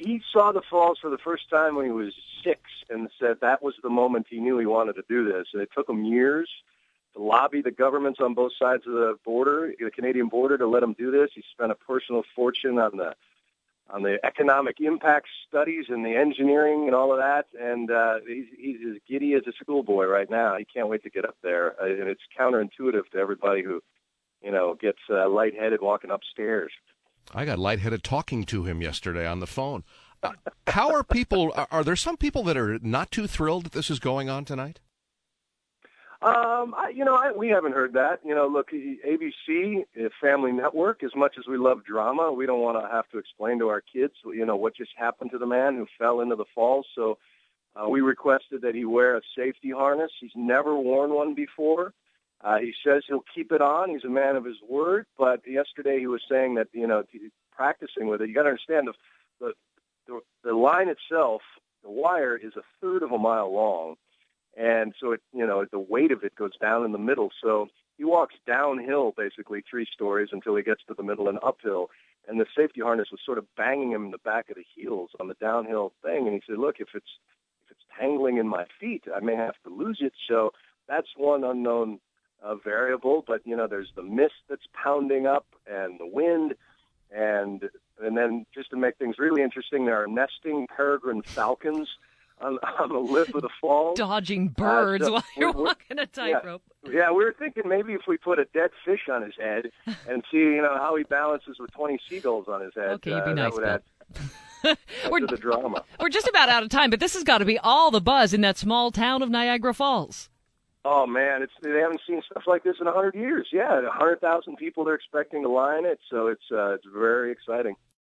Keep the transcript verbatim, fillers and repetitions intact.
he saw the falls for the first time when he was six and said that was the moment he knew he wanted to do this. And it took him years to lobby the governments on both sides of the border, the Canadian border, to let him do this. He spent a personal fortune on the on the economic impact studies and the engineering and all of that. And uh, he's, he's as giddy as a schoolboy right now. He can't wait to get up there. Uh, and it's counterintuitive to everybody who, you know, gets uh, lightheaded walking upstairs. I got lightheaded talking to him yesterday on the phone. Uh, how are people, are, are there some people that are not too thrilled that this is going on tonight? Um, I, you know, I, we haven't heard that. You know, look, A B C, Family Network, as much as we love drama, we don't want to have to explain to our kids, you know, what just happened to the man who fell into the falls. So uh, we requested that he wear a safety harness. He's never worn one before. Uh, he says he'll keep it on. He's a man of his word. But yesterday he was saying that, you know, practicing with it, you got to understand the, the, the, the line itself, the wire is a third of a mile long. And so, it, you know, the weight of it goes down in the middle. So he walks downhill basically three stories until he gets to the middle and uphill. And the safety harness was sort of banging him in the back of the heels on the downhill thing. And he said, look, if it's if it's tangling in my feet, I may have to lose it. So that's one unknown uh, variable. But, you know, there's the mist that's pounding up and the wind. And, and then just to make things really interesting, there are nesting peregrine falcons On, on the lip of the falls. Dodging birds uh, so while you're we're, walking a tightrope. Yeah, yeah, we were thinking maybe if we put a dead fish on his head and see, you know, how he balances with twenty seagulls on his head. Okay, you'd be uh, nice, that would add, add to the drama. We're just about out of time, but this has got to be all the buzz in that small town of Niagara Falls. Oh, man, it's they haven't seen stuff like this in one hundred years. Yeah, one hundred thousand people they're expecting to line it, so it's uh, it's very exciting.